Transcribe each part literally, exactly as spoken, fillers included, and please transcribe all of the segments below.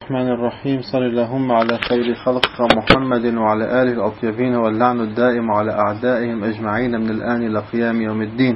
الرحمن الرحيم. صل اللهم على خير خلق محمد وعلى آله الأطيبين، واللعن الدائم على أعدائهم أجمعين من الآن إلى قيام يوم الدين.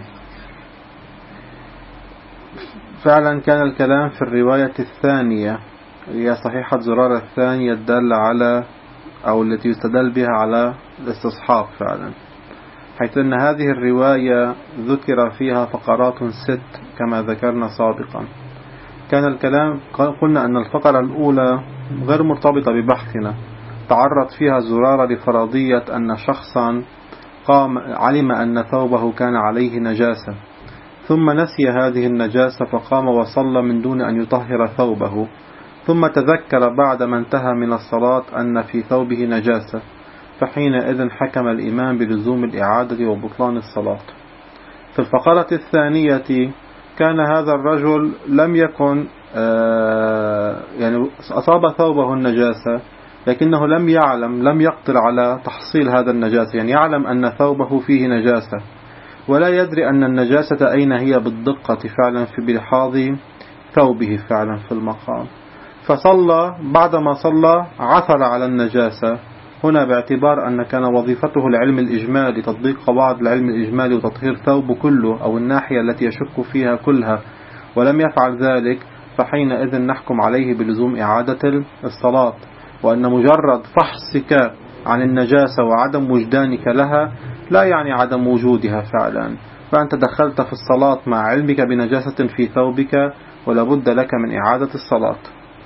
فعلا كان الكلام في الرواية الثانية، هي صحيحة زرارة الثانية الدالة على أو التي يستدل بها على الاستصحاب فعلا، حيث أن هذه الرواية ذكر فيها فقرات ست كما ذكرنا سابقا. كان الكلام قلنا أن الفقرة الأولى غير مرتبطة ببحثنا، تعرض فيها زرارة لفرضية أن شخصا قام علم أن ثوبه كان عليه نجاسة، ثم نسي هذه النجاسة فقام وصلى من دون أن يطهر ثوبه، ثم تذكر بعد ما انتهى من الصلاة أن في ثوبه نجاسة، فحينئذ حكم الإمام بلزوم الإعادة وبطلان الصلاة. في الفقرة الثانية كان هذا الرجل لم يكن آه يعني أصاب ثوبه النجاسة، لكنه لم يعلم لم يقدر على تحصيل هذا النجاسة، يعني يعلم أن ثوبه فيه نجاسة ولا يدري أن النجاسة أين هي بالدقة فعلا في بلحاظ ثوبه فعلا في المقام، فصلى. بعدما صلى عثر على النجاسة، هنا باعتبار أن كان وظيفته العلم الإجمالي، تطبيق قواعد العلم الإجمالي وتطهير ثوبه كله أو الناحية التي يشك فيها كلها، ولم يفعل ذلك، فحينئذ نحكم عليه بلزوم إعادة الصلاة، وأن مجرد فحصك عن النجاسة وعدم وجدانك لها لا يعني عدم وجودها فعلا، فأنت دخلت في الصلاة مع علمك بنجاسة في ثوبك ولا بد لك من إعادة الصلاة.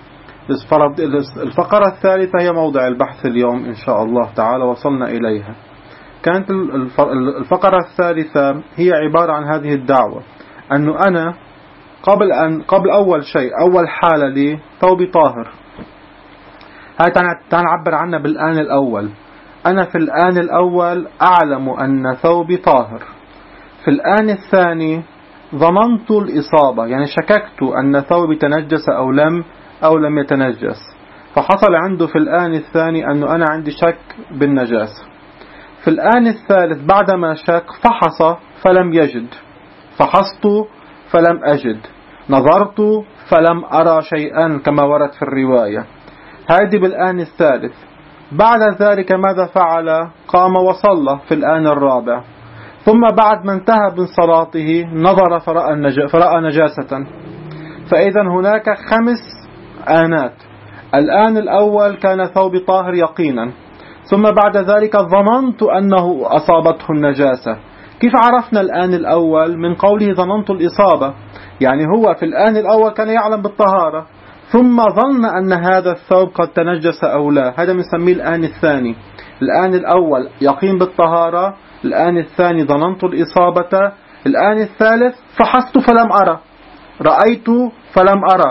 الفقرة الثالثة هي موضع البحث اليوم إن شاء الله تعالى، وصلنا إليها. كانت الفقرة الثالثة هي عبارة عن هذه الدعوة، أنه أنا قبل أن قبل أول شيء أول حالة لي ثوبي طاهر، هاي تنعبر عنها بالآن الأول. أنا في الآن الأول أعلم أن ثوبي طاهر. في الآن الثاني ظننت الإصابة، يعني شككت أن ثوبي تنجس أو لم أو لم يتنجس، فحصل عنده في الآن الثاني أنه أنا عندي شك بالنجاسة. في الآن الثالث بعدما شك فحص فلم يجد، فحصت فلم أجد، نظرت فلم أرى شيئا كما ورد في الرواية. هذه بالآن الثالث. بعد ذلك ماذا فعل؟ قام وصلى في الآن الرابع، ثم بعد ما انتهى من صلاته نظر فرأى نجاسة. فإذا هناك خمس آنات. الآن الأول كان ثوبي طاهر يقينا، ثم بعد ذلك ظننت أنه أصابته النجاسة. كيف عرفنا الآن الأول؟ من قوله ظننت الإصابة، يعني هو في الآن الأول كان يعلم بالطهارة، ثم ظن أن هذا الثوب قد تنجس أو لا، هذا بنسميه الآن الثاني. الآن الأول يقين بالطهارة، الآن الثاني ظننت الإصابة، الآن الثالث فحصت فلم أرى، رأيت فلم أرى،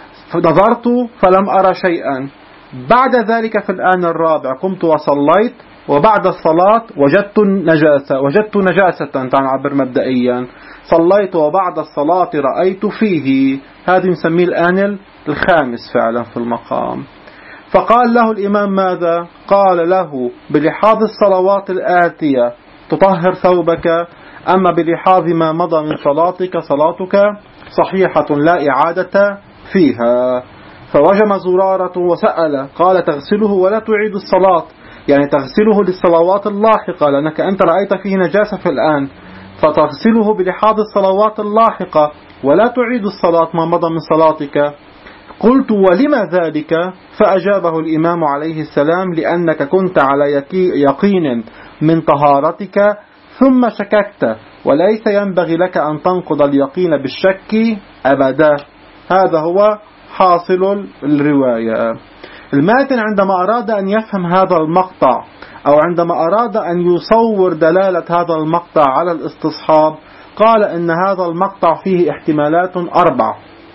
نظرت فلم أرى شيئا. بعد ذلك في الآن الرابع قمت وصليت، وبعد الصلاة وجدت نجاسة وجدت نجاسة تنعبر مبدئيا، صليت وبعد الصلاة رأيت فيه، هذا نسميه الآن الخامس فعلا في المقام. فقال له الإمام ماذا؟ قال له بلحاظ الصلوات الآتية تطهر ثوبك، أما بلحاظ ما مضى من صلاتك صلاتك صحيحة لا إعادة فيها. فوجم زرارة وسأل، قال تغسله ولا تعيد الصلاة، يعني تغسله للصلوات اللاحقة، لأنك أنت رأيت فيه نجاسة في الآن، فتغسله بلحاظ الصلوات اللاحقة ولا تعيد الصلاة ما مضى من صلاتك. قلت ولما ذلك؟ فأجابه الإمام عليه السلام لأنك كنت على يقين من طهارتك ثم شككت، وليس ينبغي لك أن تنقض اليقين بالشك أبدا. هذا هو حاصل الرواية. الماتن عندما أراد أن يفهم هذا المقطع، أو عندما أراد أن يصور دلالة هذا المقطع على الاستصحاب، قال إن هذا المقطع فيه احتمالات أربع.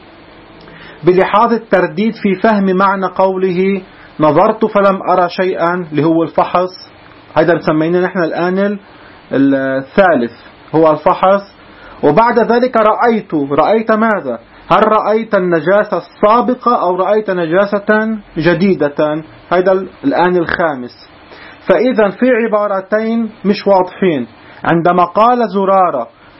بلحاظ الترديد في فهم معنى قوله نظرت فلم أرى شيئا اللي هو الفحص، هذا نسمينه نحن الآن الثالث هو الفحص. وبعد ذلك رأيت، رأيت ماذا؟ هل رأيت النجاسة السابقة أو رأيت نجاسة جديدة؟ هذا الآن الخامس. فإذا في عبارتين مش واضحين. عندما قال زرارة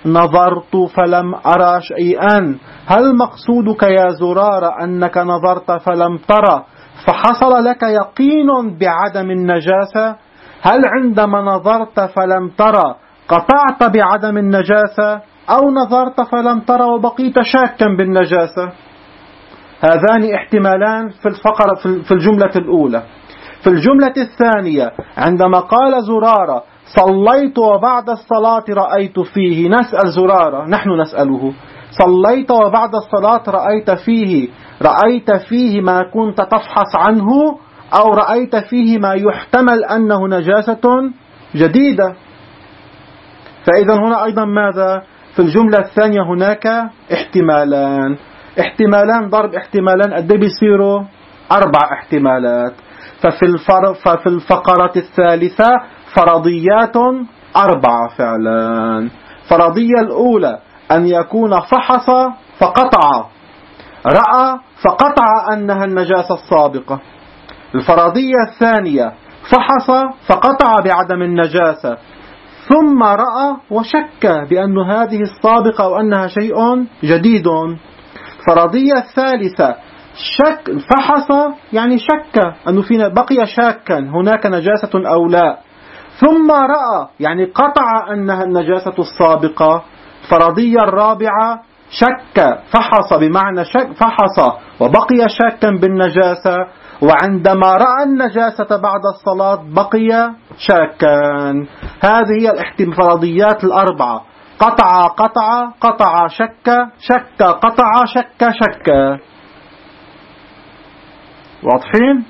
نظرت فلم أرى شيئا، هل مقصودك يا زرارة أنك نظرت فلم ترى فحصل لك يقين بعدم النجاسة؟ هل عندما نظرت فلم ترى قطعت بعدم النجاسة، أو نظرت فلم ترى وبقيت شاكا بالنجاسة؟ هذان احتمالان في الفقرة في الجملة الأولى. في الجملة الثانية عندما قال زرارة صليت وبعد الصلاة رأيت فيه، نسأل زرارة، نحن نسأله، صليت وبعد الصلاة رأيت فيه، رأيت فيه ما كنت تفحص عنه أو رأيت فيه ما يحتمل أنه نجاسة جديدة؟ فإذا هنا أيضا ماذا؟ في الجملة الثانية هناك احتمالان، احتمالان ضرب احتمالان قد بيصيروا أربع احتمالات. ففي, الفر... ففي الفقرة الثالثة فرضيات أربعة فعلا. فرضية الأولى أن يكون فحص فقطع، رأى فقطع أنها النجاسة السابقة. الفرضية الثانية فحص فقطع بعدم النجاسة ثم رأى وشك بأن هذه السابقة أو أنها شيء جديد. الفرضية الثالثة شك، فحص يعني شك أنه فينا بقي شاكا هناك نجاسة أو لا، ثم رأى يعني قطع أنها النجاسة السابقة. الفرضية الرابعة شك، فحص بمعنى شك، فحص وبقي شاكا بالنجاسة، وعندما رأى النجاسة بعد الصلاة بقي شاكا. هذه هي الاحتمالات الأربعة: قطع قطع قطع شك شك قطع شك شك. واضحين؟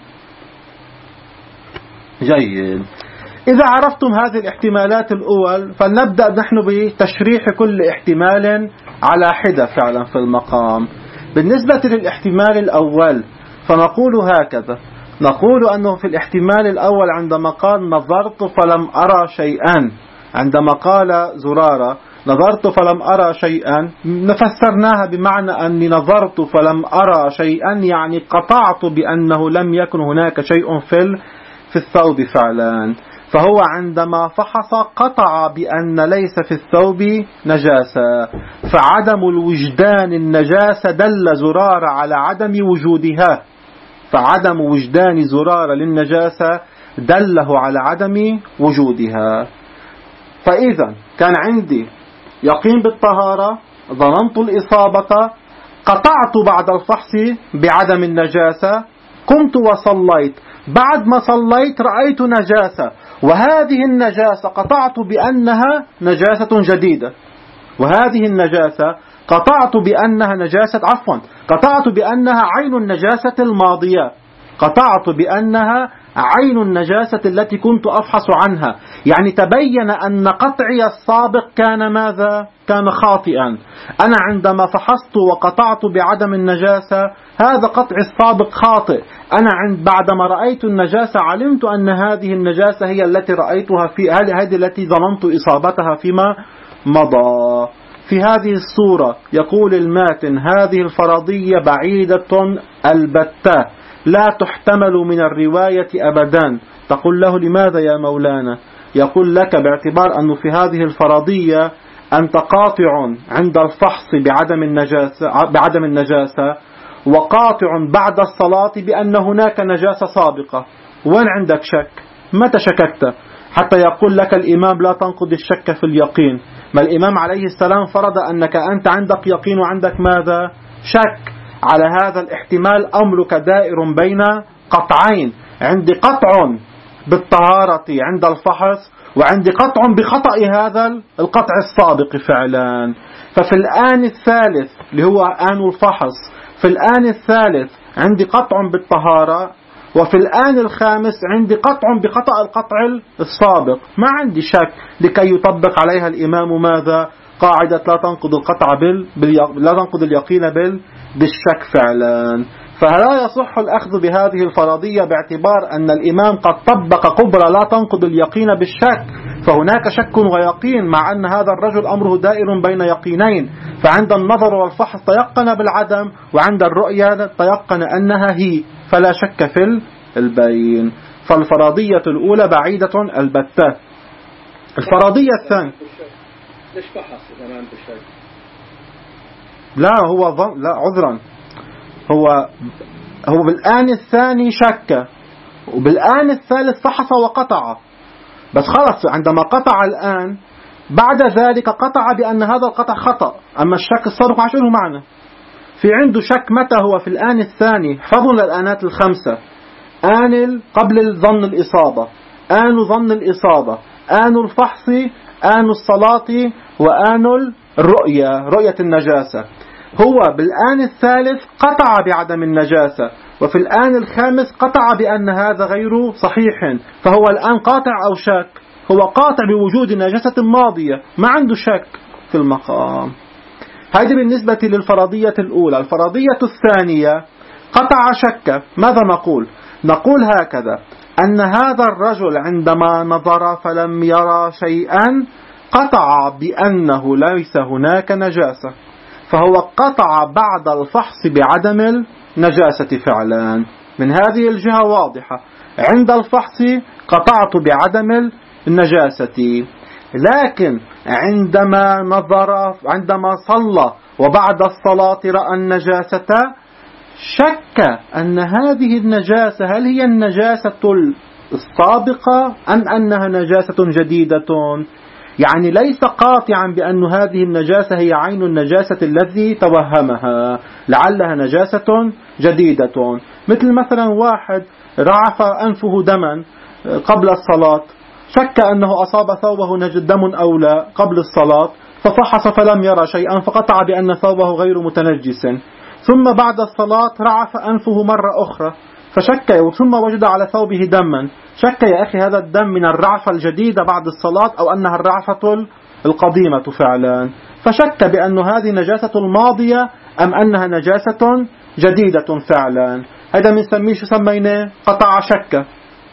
جيد. إذا عرفتم هذه الاحتمالات الأول فلنبدأ نحن بتشريح كل احتمال على حدة فعلا في المقام. بالنسبة للاحتمال الأول فنقول هكذا، نقول أنه في الاحتمال الأول عندما قال نظرت فلم أرى شيئا، عندما قال زرارة نظرت فلم أرى شيئا نفسرناها بمعنى أني نظرت فلم أرى شيئا يعني قطعت بأنه لم يكن هناك شيء في في الثوب فعلا. فهو عندما فحص قطع بأن ليس في الثوب نجاسة، فعدم الوجدان النجاسة دل زرارة على عدم وجودها، فعدم وجدان زرارة للنجاسة دله على عدم وجودها. فإذا كان عندي يقين بالطهارة، ظننت الإصابة، قطعت بعد الفحص بعدم النجاسة، قمت وصليت، بعد ما صليت رأيت نجاسة، وهذه النجاسة قطعت بأنها نجاسة جديدة، وهذه النجاسة قطعت بأنها نجاسة عفوا قطعت بأنها عين النجاسة الماضية، قطعت بأنها عين النجاسة التي كنت أفحص عنها. يعني تبين أن قطعي السابق كان ماذا؟ كان خاطئا. أنا عندما فحصت وقطعت بعدم النجاسة هذا قطع السابق خاطئ. أنا عند بعدما رأيت النجاسة علمت أن هذه النجاسة هي التي رأيتها في هذه التي ظننت إصابتها فيما مضى. في هذه الصورة يقول الماتن هذه الفرضية بعيدة البتة لا تحتمل من الرواية أبدا. تقول له لماذا يا مولانا؟ يقول لك باعتبار أنه في هذه الفرضية أنت قاطع عند الفحص بعدم النجاسة, بعدم النجاسة وقاطع بعد الصلاة بأن هناك نجاسة سابقة. وين عندك شك؟ متى شككت؟ حتى يقول لك الإمام لا تنقض الشك في اليقين. ما الإمام عليه السلام فرض أنك أنت عندك يقين وعندك ماذا؟ شك. على هذا الاحتمال أمرك دائر بين قطعين، عندي قطع بالطهارة عند الفحص وعندي قطع بخطأ هذا القطع السابق فعلا. ففي الآن الثالث اللي هو آن الفحص، في الآن الثالث عندي قطع بالطهارة، وفي الآن الخامس عندي قطع بخطأ القطع السابق. ما عندي شك لكي يطبق عليها الإمام ماذا؟ قاعدة لا تنقض القطع بال... بال... لا تنقض اليقين بال... بالشك فعلا. فلا يصح الأخذ بهذه الفرضية باعتبار أن الإمام قد طبق كبرى لا تنقض اليقين بالشك، فهناك شك ويقين، مع أن هذا الرجل أمره دائر بين يقينين، فعند النظر والفحص تيقن بالعدم، وعند الرؤية تيقن أنها هي، فلا شك في البين. فالفرضية الأولى بعيدة البتة. الفرضية الثانية ليش فحص إذا ما عنده شك؟ لا هو ظن، لا عذرا، هو هو بالآن الثاني شك، وبالآن الثالث فحص وقطع. بس خلص عندما قطع الآن بعد ذلك قطع بأن هذا القطع خطأ. أما الشك السابق عشان له معنى. في عنده شك متى هو في الآن الثاني. حفظوا للآنات الخمسة: آن قبل ظن الإصابة، آن ظن الإصابة، آن الفحص، آن الصلاة، وآن الرؤية، رؤية النجاسة. هو بالآن الثالث قطع بعدم النجاسة، وفي الآن الخامس قطع بأن هذا غير صحيح. فهو الآن قاطع أو شك؟ هو قاطع بوجود نجاسة ماضية، ما عنده شك في المقام. هذه بالنسبة للفرضية الأولى. الفرضية الثانية قطع شك. ماذا نقول؟ نقول هكذا: أن هذا الرجل عندما نظر فلم يرى شيئا قطع بأنه ليس هناك نجاسة، فهو قطع بعد الفحص بعدم النجاسة فعلا. من هذه الجهة واضحة. عند الفحص قطعت بعدم النجاسة، لكن عندما نظر، عندما صلى وبعد الصلاة رأى النجاسة شك أن هذه النجاسة هل هي النجاسة السابقة أم أنها نجاسة جديدة. يعني ليس قاطعا بأن هذه النجاسة هي عين النجاسة الذي توهمها، لعلها نجاسة جديدة. مثل مثلا واحد رعف أنفه دما قبل الصلاة، شك أنه أصاب ثوبه دم أو لا قبل الصلاة، ففحص فلم يرى شيئا فقطع بأن ثوبه غير متنجس. ثم بعد الصلاة رعف أنفه مرة أخرى فشك، ثم وجد على ثوبه دما، شك يا أخي هذا الدم من الرعفة الجديدة بعد الصلاة أو أنها الرعفة القديمة فعلا، فشك بأن هذه نجاسة الماضية أم أنها نجاسة جديدة فعلا. هذا من سميه شو سميناه؟ قطع شك.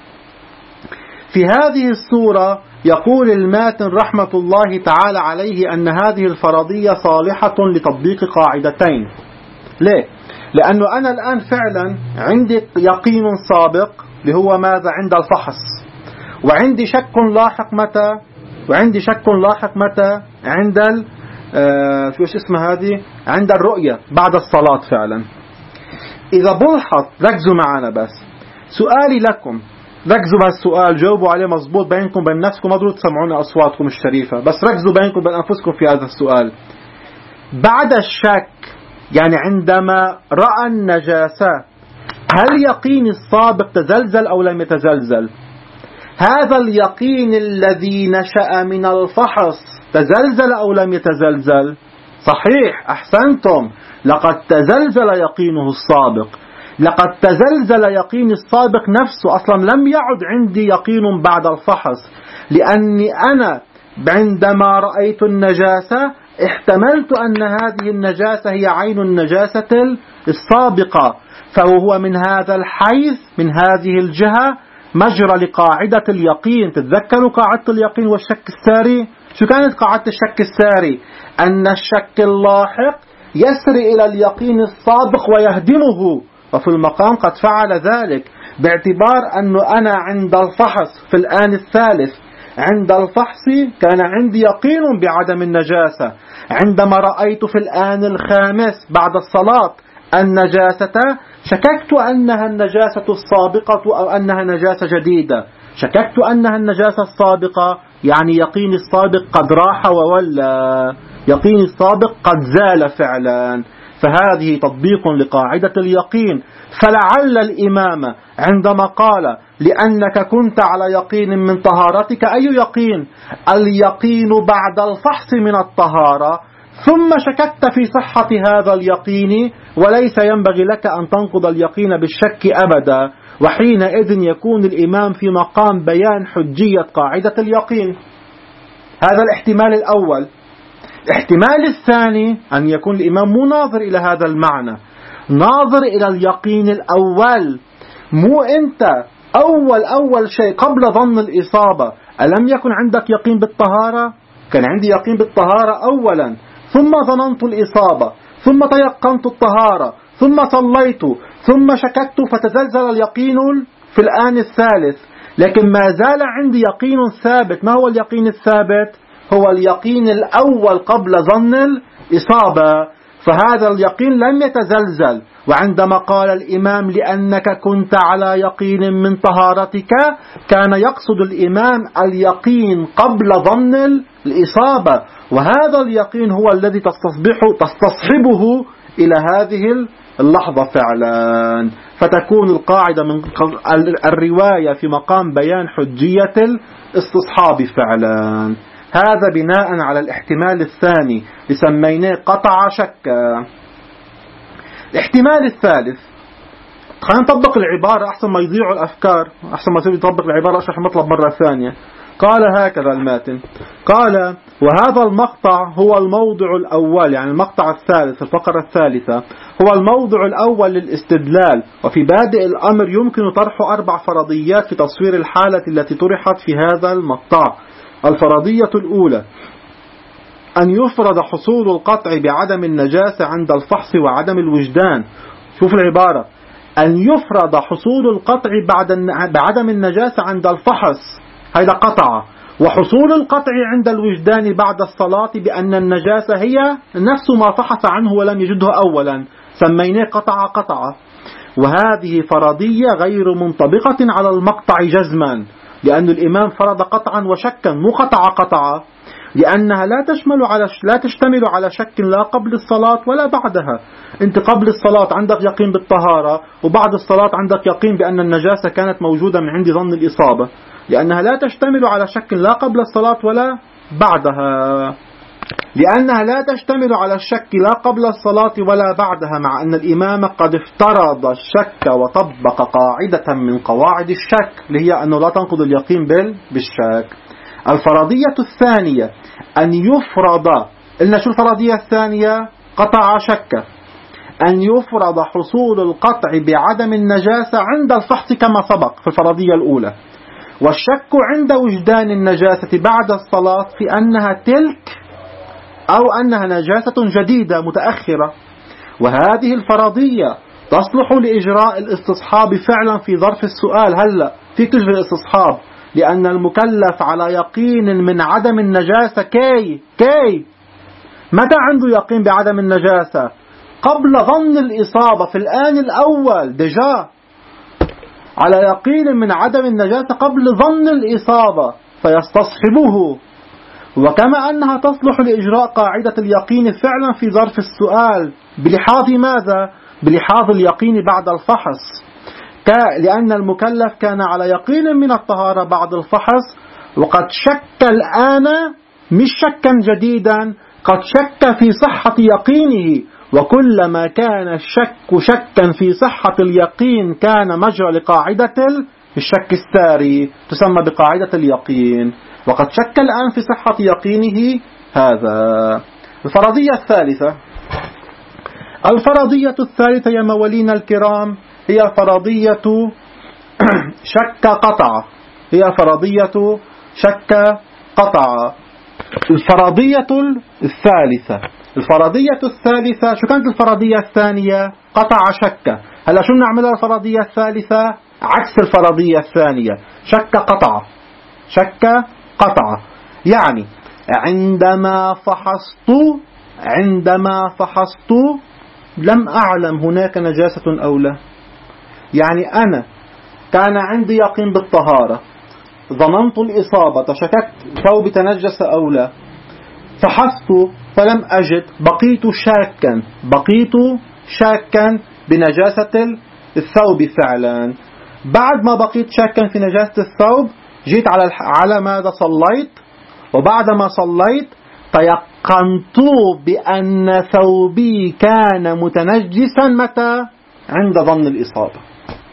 في هذه الصورة يقول الماتن رحمة الله تعالى عليه أن هذه الفرضية صالحة لتطبيق قاعدتين. ليه؟ لأنه أنا الآن فعلا عندي يقين سابق اللي هو ماذا؟ عند الفحص، وعندي شك لاحق متى؟ وعندي شك لاحق متى؟ عند ال آه شو اسمها هذه؟ عند الرؤية بعد الصلاة فعلا. إذا بلحظ، ركزوا معنا بس، سؤالي لكم، ركزوا بهالسؤال، جاوبوا عليه مضبوط بينكم بين نفسكم، ما ضروري تسمعون أصواتكم الشريفة، بس ركزوا بينكم بين أنفسكم في هذا السؤال. بعد الشك، يعني عندما رأى النجاسة، هل يقين السابق تزلزل أو لم يتزلزل؟ هذا اليقين الذي نشأ من الفحص تزلزل أو لم يتزلزل؟ صحيح، أحسنتم، لقد تزلزل يقينه السابق. لقد تزلزل يقين السابق نفسه، أصلا لم يعد عندي يقين بعد الفحص، لأني أنا عندما رأيت النجاسة احتملت أن هذه النجاسة هي عين النجاسة السابقة، فهو من هذا الحيث، من هذه الجهة مجرى لقاعدة اليقين. تتذكروا قاعدة اليقين والشك الساري؟ شو كانت قاعدة الشك الساري؟ أن الشك اللاحق يسري إلى اليقين السابق ويهدمه، وفي المقام قد فعل ذلك، باعتبار أنه أنا عند الفحص في الآن الثالث، عند الفحص كان عندي يقين بعدم النجاسة، عندما رأيت في الآن الخامس بعد الصلاة النجاسة شككت أنها النجاسة السابقة أو أنها نجاسة جديدة. شككت أنها النجاسة السابقة يعني يقين السابق قد راح وولى، يقين السابق قد زال فعلا. فهذه تطبيق لقاعدة اليقين. فلعل الإمام عندما قال لأنك كنت على يقين من طهارتك، أي يقين؟ اليقين بعد الفحص من الطهارة، ثم شككت في صحة هذا اليقين، وليس ينبغي لك أن تنقض اليقين بالشك أبدا، وحينئذ يكون الإمام في مقام بيان حجية قاعدة اليقين. هذا الاحتمال الأول. الاحتمال الثاني أن يكون الإمام مو ناظر إلى هذا المعنى، ناظر إلى اليقين الأول. مو أنت أول أول شيء قبل ظن الإصابة ألم يكن عندك يقين بالطهارة؟ كان عندي يقين بالطهارة أولا، ثم ظننت الإصابة، ثم تيقنت الطهارة، ثم صليت، ثم شككت فتزلزل اليقين في الآن الثالث. لكن ما زال عندي يقين ثابت. ما هو اليقين الثابت؟ هو اليقين الأول قبل ظن الإصابة، فهذا اليقين لم يتزلزل. وعندما قال الإمام لأنك كنت على يقين من طهارتك، كان يقصد الإمام اليقين قبل ظن الإصابة، وهذا اليقين هو الذي تستصبح تستصحبه إلى هذه اللحظة فعلا. فتكون القاعدة من الرواية في مقام بيان حجية الاستصحاب فعلا. هذا بناء على الاحتمال الثاني لسميناه قطع شك. الاحتمال الثالث، خلينا نطبق العبارة أحسن ما يضيعوا الأفكار، أحسن ما يصير يطبق العبارة أشرح المطلب مرة ثانية. قال هكذا الماتن، قال وهذا المقطع هو الموضع الأول، يعني المقطع الثالث الفقرة الثالثة هو الموضع الأول للاستدلال. وفي بادئ الأمر يمكن طرح أربع فرضيات في تصوير الحالة التي طرحت في هذا المقطع. الفرضية الأولى أن يفرض حصول القطع بعدم النجاسة عند الفحص وعدم الوجدان. شوف العبارة، أن يفرض حصول القطع بعدم النجاسة عند الفحص، هذا قطع، وحصول القطع عند الوجدان بعد الصلاة بأن النجاسة هي نفس ما فحص عنه ولم يجده أولا، سميناه قطع قطع. وهذه فرضية غير منطبقة على المقطع جزما، لأن الإمام فرض قطعا وشكا، مو قطع قطع، لأنها لا تشمل على لا تشتمل على شك لا قبل الصلاة ولا بعدها. أنت قبل الصلاة عندك يقين بالطهارة، وبعد الصلاة عندك يقين بأن النجاسة كانت موجودة من عند ظن الإصابة، لأنها لا تشتمل على شك لا قبل الصلاة ولا بعدها. لأنها لا تشتمل على الشك لا قبل الصلاة ولا بعدها، مع أن الإمام قد افترض الشك وطبق قاعدة من قواعد الشك، اللي هي أنه لا تنقض اليقين بالشك. الفرضية الثانية أن يفرض، قلنا شو الفرضية الثانية؟ قطع شك. أن يفرض حصول القطع بعدم النجاسة عند الفحص كما سبق في الفرضية الأولى، والشك عند وجدان النجاسة بعد الصلاة في أنها تلك أو أنها نجاسة جديدة متأخرة. وهذه الفرضية تصلح لإجراء الاستصحاب فعلا في ظرف السؤال. هلأ فيك تجري الاستصحاب لأن المكلف على يقين من عدم النجاسة. كي كي متى عنده يقين بعدم النجاسة؟ قبل ظن الإصابة، في الآن الأول دجا على يقين من عدم النجاسة قبل ظن الإصابة فيستصحبه. وكما أنها تصلح لإجراء قاعدة اليقين فعلا في ظرف السؤال بلحاظ ماذا؟ بلحاظ اليقين بعد الفحص، لأن المكلف كان على يقين من الطهارة بعد الفحص، وقد شك الآن مش شكا جديدا، قد شك في صحة يقينه. وكلما كان الشك شكا في صحة اليقين كان مجرى لقاعدة الشك الساري، تسمى بقاعدة اليقين، وقد شك الآن في صحة يقينه. هذا الفرضية الثالثة. الفرضية الثالثة يا موالينا الكرام هي فرضية شك قطع. هي فرضية شك قطع. الفرضية الثالثة. الفرضية الثالثة شو كانت الفرضية الثانية؟ قطع شك. هلا شو نعملها الفرضية الثالثة؟ عكس الفرضية الثانية، شك قطع. شك قطع يعني عندما فحصت عندما فحصت لم أعلم هناك نجاسة أو لا. يعني أنا كان عندي يقين بالطهارة، ظننت الإصابة، شككت ثوب تنجس أو لا، فحصت فلم أجد، بقيت شاكا بقيت شاكا بنجاسة الثوب فعلا. بعد ما بقيت شاكا في نجاسة الثوب جيت على على ماذا؟ صليت، وبعد ما صليت تيقنت بأن ثوبي كان متنجسا. متى؟ عند ظن الإصابة.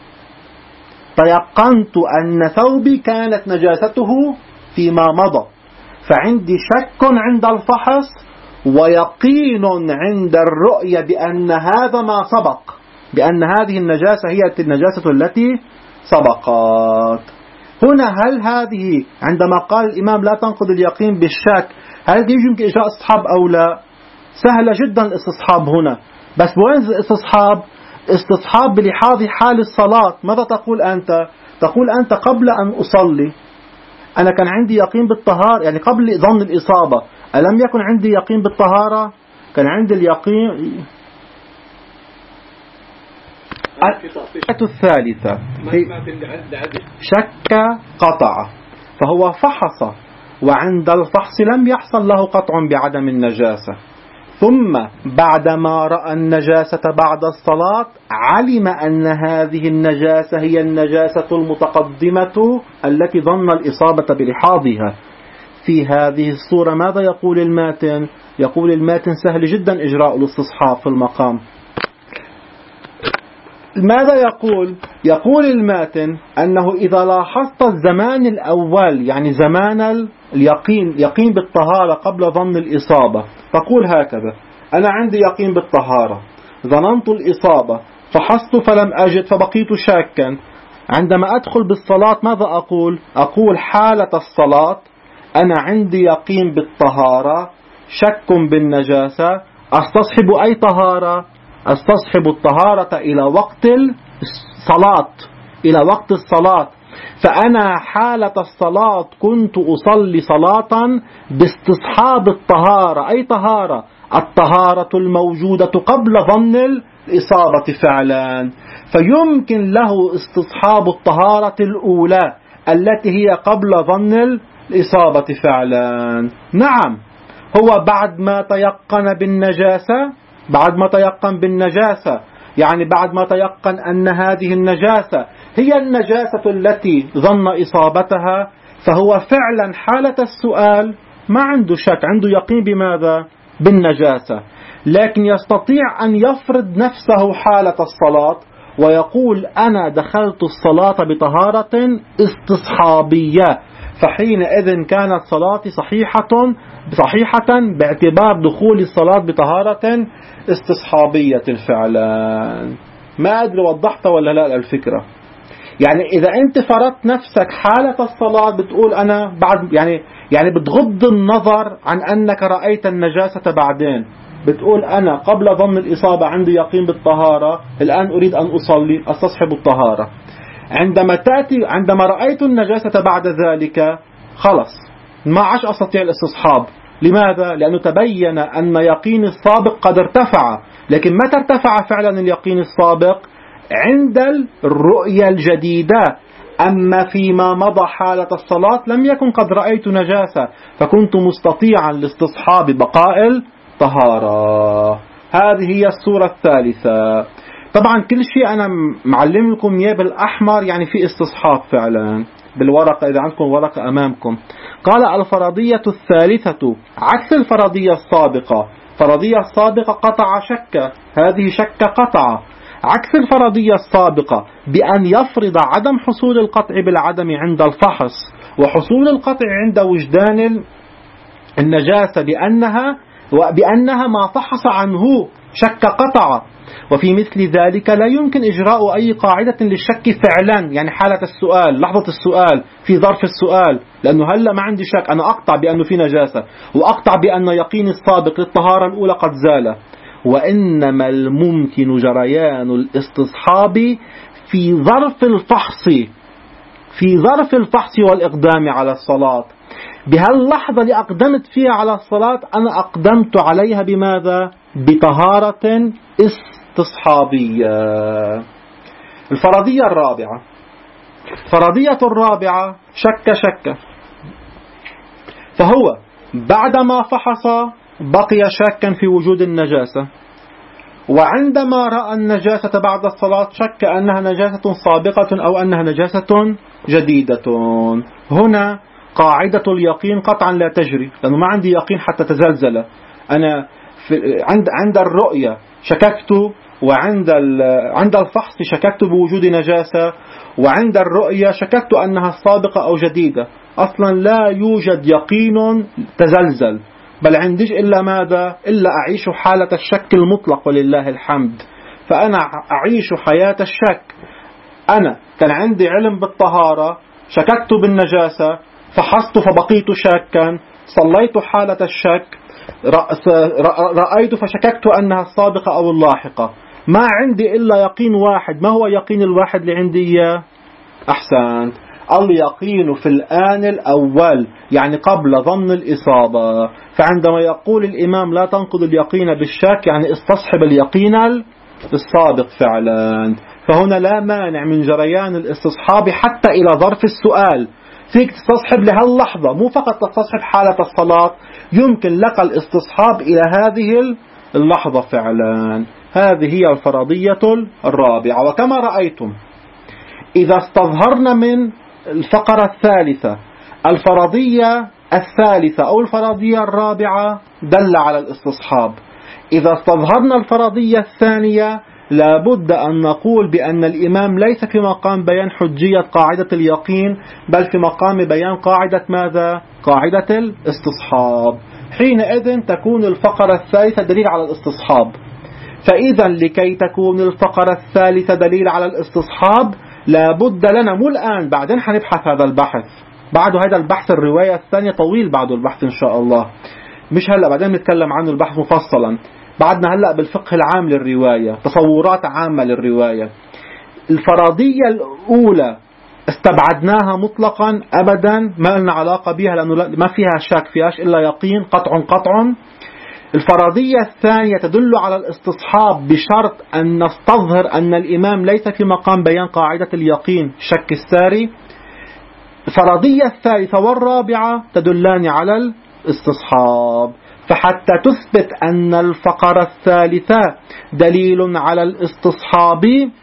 تيقنت أن ثوبي كانت نجاسته فيما مضى، فعندي شك عند الفحص ويقين عند الرؤية بأن هذا ما سبق، بأن هذه النجاسة هي النجاسة التي سبقت. هنا هل هذه عندما قال الإمام لا تنقض اليقين بالشك، هل يمكن إجراء استصحاب أو لا؟ سهلة جدا الاستصحاب هنا، بس وين الاستصحاب؟ استصحاب بلحاظ حال الصلاة. ماذا تقول أنت؟ تقول أنت قبل أن أصلي أنا كان عندي يقين بالطهارة، يعني قبل ظن الإصابة ألم يكن عندي يقين بالطهارة؟ كان عندي اليقين. الثالثة شك قطع، فهو فحص وعند الفحص لم يحصل له قطع بعدم النجاسة، ثم بعدما رأى النجاسة بعد الصلاة علم أن هذه النجاسة هي النجاسة المتقدمة التي ظن الإصابة بلحاظها. في هذه الصورة ماذا يقول الماتن؟ يقول الماتن سهل جدا إجراء الاستصحاب في المقام. ماذا يقول؟ يقول الماتن أنه إذا لاحظت الزمان الأول، يعني زمان اليقين، يقين بالطهارة قبل ظن الإصابة، تقول هكذا: أنا عندي يقين بالطهارة، ظننت الإصابة، فحصت فلم أجد فبقيت شاكا. عندما أدخل بالصلاة ماذا أقول؟ أقول حالة الصلاة أنا عندي يقين بالطهارة، شك بالنجاسة، أستصحب أي طهارة؟ أستصحب الطهارة إلى وقت الصلاة، إلى وقت الصلاة. فأنا حالة الصلاة كنت أصلي صلاة باستصحاب الطهارة. أي طهارة؟ الطهارة الموجودة قبل ظن الإصابة فعلا. فيمكن له استصحاب الطهارة الأولى التي هي قبل ظن الإصابة فعلا. نعم، هو بعد ما تيقن بالنجاسة، بعد ما تيقن بالنجاسة يعني بعد ما تيقن أن هذه النجاسة هي النجاسة التي ظن إصابتها، فهو فعلا حالة السؤال ما عنده شك، عنده يقين بماذا؟ بالنجاسة. لكن يستطيع أن يفرض نفسه حالة الصلاة ويقول أنا دخلت الصلاة بطهارة استصحابية، فحينئذ كانت صلاتي صحيحة صحيحة باعتبار دخول الصلاة بطهارة استصحابية فعلا. ما أدري وضحت ولا لا الفكرة؟ يعني إذا أنت فرضت نفسك حالة الصلاة بتقول أنا بعد، يعني يعني بتغض النظر عن أنك رأيت النجاسة بعدين، بتقول أنا قبل ظن الإصابة عندي يقين بالطهارة، الآن أريد أن أصلي أستصحب الطهارة. عندما تأتي عندما رأيت النجاسة بعد ذلك خلص ما عادش أستطيع الاستصحاب. لماذا؟ لأنه تبين أن يقين السابق قد ارتفع. لكن متى ارتفع فعلا اليقين السابق؟ عند الرؤية الجديدة. أما فيما مضى حالة الصلاة لم يكن قد رأيت نجاسة، فكنت مستطيعا لاستصحاب بقاء الطهارة. هذه هي الصورة الثالثة. طبعا كل شيء أنا معلم لكم إياه بالأحمر، يعني في استصحاب فعلا بالورقة إذا عندكم ورقة أمامكم. قال الفرضية الثالثة عكس الفرضية السابقة. فرضية السابقة قطع شك، هذه شك قطع. عكس الفرضية السابقة بأن يفرض عدم حصول القطع بالعدم عند الفحص، وحصول القطع عند وجدان النجاسة بأنها وبأنها ما فحص عنه شك قطع. وفي مثل ذلك لا يمكن إجراء أي قاعدة للشك فعلا، يعني حالة السؤال، لحظة السؤال، في ظرف السؤال، لأنه هلأ ما عندي شك، أنا أقطع بأنه في نجاسة وأقطع بأن يقين السابق للطهارة الأولى قد زال. وإنما الممكن جريان الاستصحاب في ظرف الفحص، في ظرف الفحص والإقدام على الصلاة. بهاللحظة اللي أقدمت فيها على الصلاة أنا أقدمت عليها بماذا؟ بطهارة استصحابية. الفرضية الرابعة، فرضية الرابعة شك شك، فهو بعدما فحص بقي شاكا في وجود النجاسة، وعندما رأى النجاسة بعد الصلاة شك أنها نجاسة سابقة أو أنها نجاسة جديدة. هنا قاعدة اليقين قطعا لا تجري، لأنه ما عندي يقين حتى تزلزل. أنا عند عند الرؤية شككت، وعند عند الفحص شككت بوجود نجاسة، وعند الرؤية شككت أنها سابقة أو جديدة. أصلا لا يوجد يقين تزلزل، بل عنديش إلا ماذا؟ إلا أعيش حالة الشك المطلق ولله الحمد. فأنا أعيش حياة الشك. أنا كان عندي علم بالطهارة، شككت بالنجاسة، فحصت فبقيت شاكا، صليت حالة الشك، رأيت فشككت أنها السابقة أو اللاحقة. ما عندي إلا يقين واحد. ما هو يقين الواحد اللي عندي إياه؟ أحسن، اليقين في الآن الأول، يعني قبل ظن الإصابة. فعندما يقول الإمام لا تنقض اليقين بالشك، يعني استصحب اليقين السابق فعلا. فهنا لا مانع من جريان الاستصحاب حتى إلى ظرف السؤال. فيك تستصحب لهاللحظة، مو فقط تستصحب حالة الصلاة، يمكن لك الاستصحاب إلى هذه اللحظة فعلا. هذه هي الفرضية الرابعة. وكما رأيتم إذا استظهرنا من الفقرة الثالثة الفرضية الثالثة أو الفرضية الرابعة دل على الاستصحاب. إذا استظهرنا الفرضية الثانية لابد أن نقول بأن الإمام ليس في مقام بيان حجية قاعدة اليقين، بل في مقام بيان قاعدة ماذا؟ قاعدة الاستصحاب. حينئذ تكون الفقرة الثالثة دليل على الاستصحاب. فإذا لكي تكون الفقرة الثالثة دليل على الاستصحاب لابد لنا، مو الآن، بعدين حنبحث هذا البحث، بعد هذا البحث الرواية الثانية طويل بعد البحث إن شاء الله، مش هلأ، بعدين نتكلم عنه البحث مفصلا. بعدنا هلأ بالفقه العام للرواية، تصورات عامة للرواية. الفرضية الأولى استبعدناها مطلقا أبدا، ما لنا علاقة بها لأنه ما فيها شك، فيهاش إلا يقين قطع قطع. الفرضية الثانية تدل على الاستصحاب بشرط أن نستظهر أن الإمام ليس في مقام بيان قاعدة اليقين شك الساري. الفرضية الثالثة والرابعة تدلان على الاستصحاب. فحتى تثبت أن الفقرة الثالثة دليل على الاستصحاب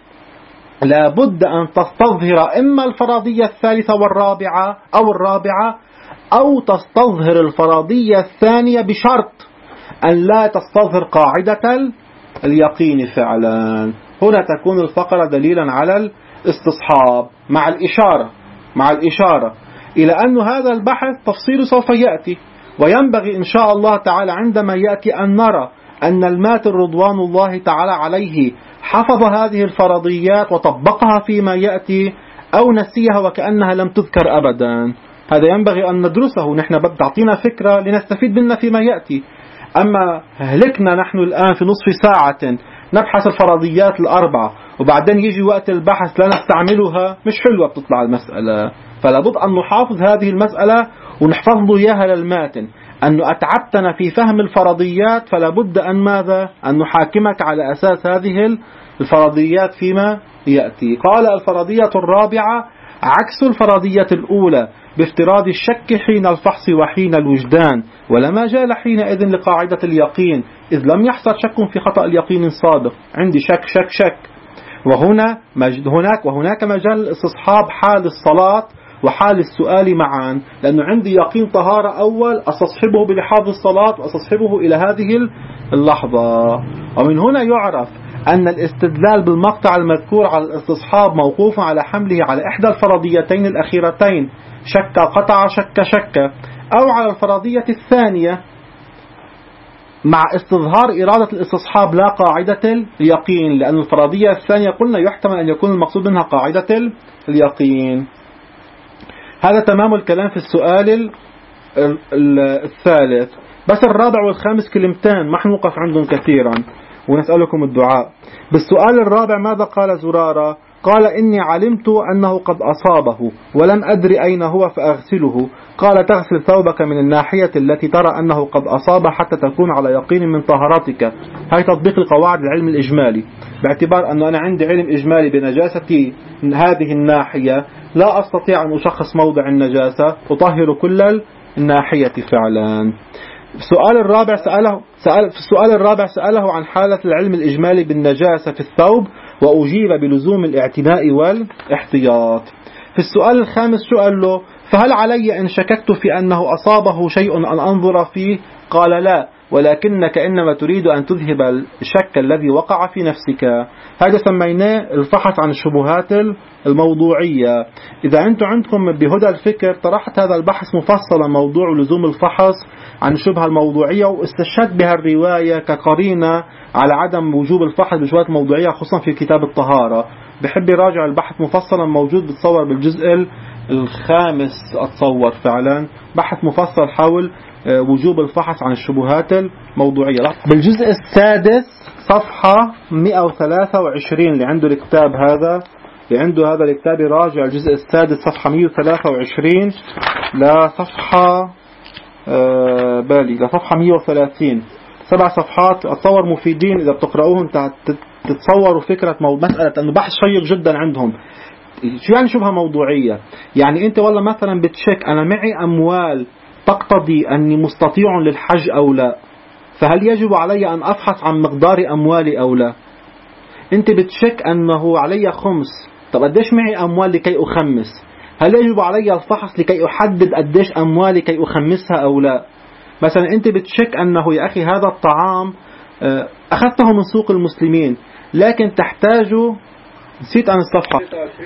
لابد أن تستظهر إما الفرضية الثالثة والرابعة أو الرابعة، أو تستظهر الفرضية الثانية بشرط أن لا تستظهر قاعدة اليقين فعلا. هنا تكون الفقرة دليلا على الاستصحاب، مع الإشارة مع الإشارة إلى أن هذا البحث تفصيل سوف يأتي، وينبغي إن شاء الله تعالى عندما يأتي أن نرى أن الماتن رضوان الله تعالى عليه حفظ هذه الفرضيات وطبقها فيما يأتي، أو نسيها وكأنها لم تذكر أبدا. هذا ينبغي أن ندرسه، نحن تعطينا فكرة لنستفيد منها فيما يأتي. أما هلكنا نحن الآن في نصف ساعة نبحث الفرضيات الأربعة وبعدين يجي وقت البحث لا نستعملها، مش حلوة بتطلع المسألة. فلابد أن نحافظ هذه المسألة ونحفظ له إياها للماتن، أنه أتعبتنا في فهم الفرضيات فلابد أن ماذا؟ أن نحاكمك على أساس هذه الفرضيات فيما يأتي. قال الفرضية الرابعة عكس الفرضية الأولى بافتراض الشك حين الفحص وحين الوجدان، ولا مجال حينئذ لقاعدة اليقين، إذ لم يحصل شك في خطأ اليقين الصادق. عندي شك شك شك وهنا هناك وهناك مجال الاستصحاب حال الصلاة وحال السؤال معا، لأنه عندي يقين طهارة أول أستصحبه بلحاظ الصلاة وأستصحبه إلى هذه اللحظة. ومن هنا يعرف أن الاستدلال بالمقطع المذكور على الاستصحاب موقوف على حمله على إحدى الفرضيتين الأخيرتين، شك قطع شك شك، أو على الفرضية الثانية مع استظهار إرادة الاستصحاب لا قاعدة اليقين، لأن الفرضية الثانية قلنا يحتمل أن يكون المقصود منها قاعدة اليقين. هذا تمام الكلام في السؤال الثالث. بس الرابع والخامس كلمتان ما حنوقف عندهم كثيرا ونسألكم الدعاء. بالسؤال الرابع ماذا قال زرارة؟ قال إني علمت أنه قد أصابه ولم أدري أين هو فأغسله. قال تغسل ثوبك من الناحية التي ترى أنه قد أصاب حتى تكون على يقين من طهارتك. هاي تطبيق القواعد العلم الإجمالي، باعتبار أنه أنا عندي علم إجمالي بنجاسة هذه الناحية لا أستطيع أن أشخص موضع النجاسة، أطهر كل الناحية فعلا. السؤال الرابع سأله سأل في السؤال الرابع سأله عن حالة العلم الإجمالي بالنجاسة في الثوب، وأجيب بلزوم الاعتناء والاحتياط. في السؤال الخامس سؤال له فهل علي إن شككت في أنه أصابه شيء أن أنظر فيه؟ قال لا، ولكنك إنما تريد أن تذهب الشك الذي وقع في نفسك. هذا سميناه الفحص عن الشبهات الموضوعية. إذا أنتم عندكم بهدى الفكر طرحت هذا البحث مفصلا، موضوع لزوم الفحص عن الشبهة الموضوعية، واستشهد بها الرواية كقرينة على عدم وجوب الفحص بشبهات موضوعية، خصوصا في كتاب الطهارة. بحب يراجع البحث مفصلا، موجود بتصور بالجزء الخامس أتصور فعلا، بحث مفصل حول وجوب الفحص عن الشبهات الموضوعية. بالجزء السادس صفحة مئة وثلاثة وعشرين اللي عنده الكتاب هذا اللي عنده هذا الكتاب راجع الجزء السادس صفحة مئة وثلاثة وعشرين لصفحة آه بالي لصفحة مئة وثلاثين، سبع صفحات أتصور مفيدين إذا بتقرأوهم تتصوروا فكرة مسألة أنه بحث شيق جدا عندهم. شو يعني شبهة موضوعية؟ يعني أنت والله مثلا بتشك أنا معي أموال تقتضي أني مستطيع للحج أو لا، فهل يجب علي أن أفحص عن مقدار أموالي أو لا؟ أنت بتشك أنه علي خمس، طب قديش معي أموال لكي أخمس؟ هل يجب علي الفحص لكي أحدد قديش أموالي كي أخمسها أو لا؟ مثلا أنت بتشك أنه يا أخي هذا الطعام أخذته من سوق المسلمين لكن تحتاج، نسيت عن الصفحة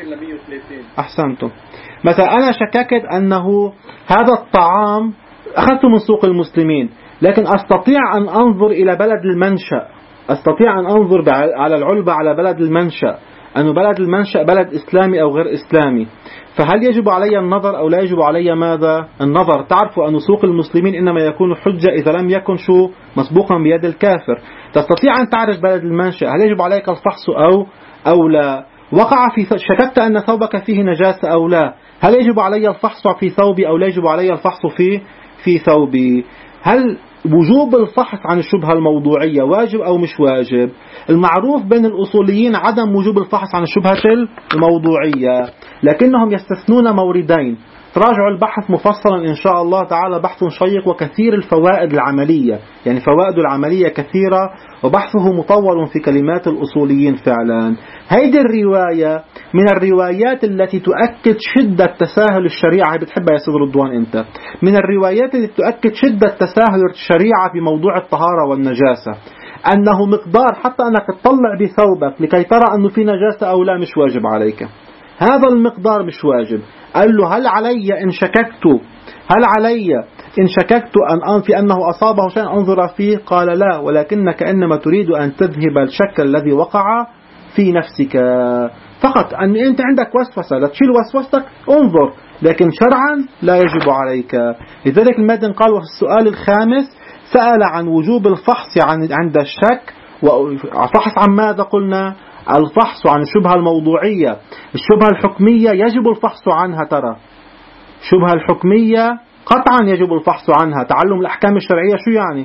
أحسنتم، مثلا أنا شككت أنه هذا الطعام أخذته من سوق المسلمين لكن أستطيع أن أنظر إلى بلد المنشأ، أستطيع أن أنظر على العلبة على بلد المنشأ أنه بلد المنشأ بلد إسلامي أو غير إسلامي، فهل يجب علي النظر أو لا يجب علي ماذا؟ النظر. تعرفوا أن سوق المسلمين إنما يكون حجة إذا لم يكن شو مسبوقا بيد الكافر. تستطيع أن تعرف بلد المنشأ، هل يجب عليك الفحص أو أو لا؟ وقع في شككت أن ثوبك فيه نجاسة أو لا، هل يجب علي الفحص في ثوبي أو لا يجب علي الفحص في في ثوبي؟ هل وجوب الفحص عن الشبهة الموضوعية واجب أو مش واجب؟ المعروف بين الأصوليين عدم وجوب الفحص عن الشبهة الموضوعية، لكنهم يستثنون موردين. تراجعوا البحث مفصلا إن شاء الله تعالى، بحث شيق وكثير الفوائد العملية، يعني فوائد العملية كثيرة وبحثه مطول في كلمات الأصوليين فعلا. هيدي الرواية من الروايات التي تؤكد شدة تساهل الشريعة، بتحبها يا سيد رضوان أنت، من الروايات التي تؤكد شدة تساهل الشريعة في موضوع الطهارة والنجاسة، أنه مقدار حتى أنك تطلع بثوبك لكي ترى أنه في نجاسة أو لا مش واجب عليك، هذا المقدار مش واجب. قال له هل علي إن شككت هل علي إن شككت أن في أنه أصابه شيء أنظر فيه؟ قال لا، ولكنك إنما تريد أن تذهب الشك الذي وقع في نفسك فقط، أن أنت عندك وسوسة لا تشيل وسوستك انظر، لكن شرعا لا يجب عليك. لذلك المدن قال وفي السؤال الخامس سأل عن وجوب الفحص عن عند الشك، وفحص عن ماذا قلنا؟ الفحص عن الشبهة الموضوعية. الشبهة الحكمية يجب الفحص عنها، ترى الشبهة الحكمية قطعا يجب الفحص عنها. تعلم الأحكام الشرعية شو يعني؟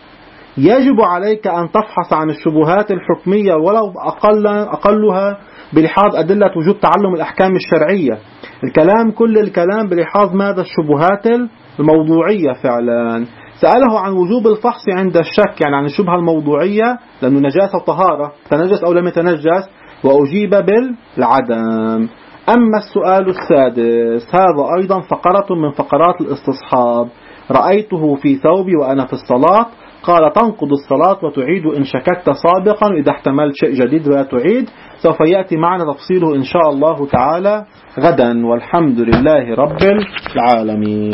يجب عليك أن تفحص عن الشبهات الحكمية ولو أقل أقلها بلحاظ أدلة وجود تعلم الأحكام الشرعية. الكلام كل الكلام بلحاظ ماذا؟ الشبهات الموضوعية فعلا. سأله عن وجوب الفحص عند الشك، يعني عن الشبهة الموضوعية، لأنه نجاسة طهارة تنجس أو لم يتنجس، وأجيب بالعدم. أما السؤال السادس هذا أيضا فقرة من فقرات الاستصحاب. رأيته في ثوبي وأنا في الصلاة، قال تنقض الصلاة وتعيد إن شككت سابقا، إذا احتملت شيء جديد ولا تعيد. سوف يأتي معنا تفصيله إن شاء الله تعالى غدا، والحمد لله رب العالمين.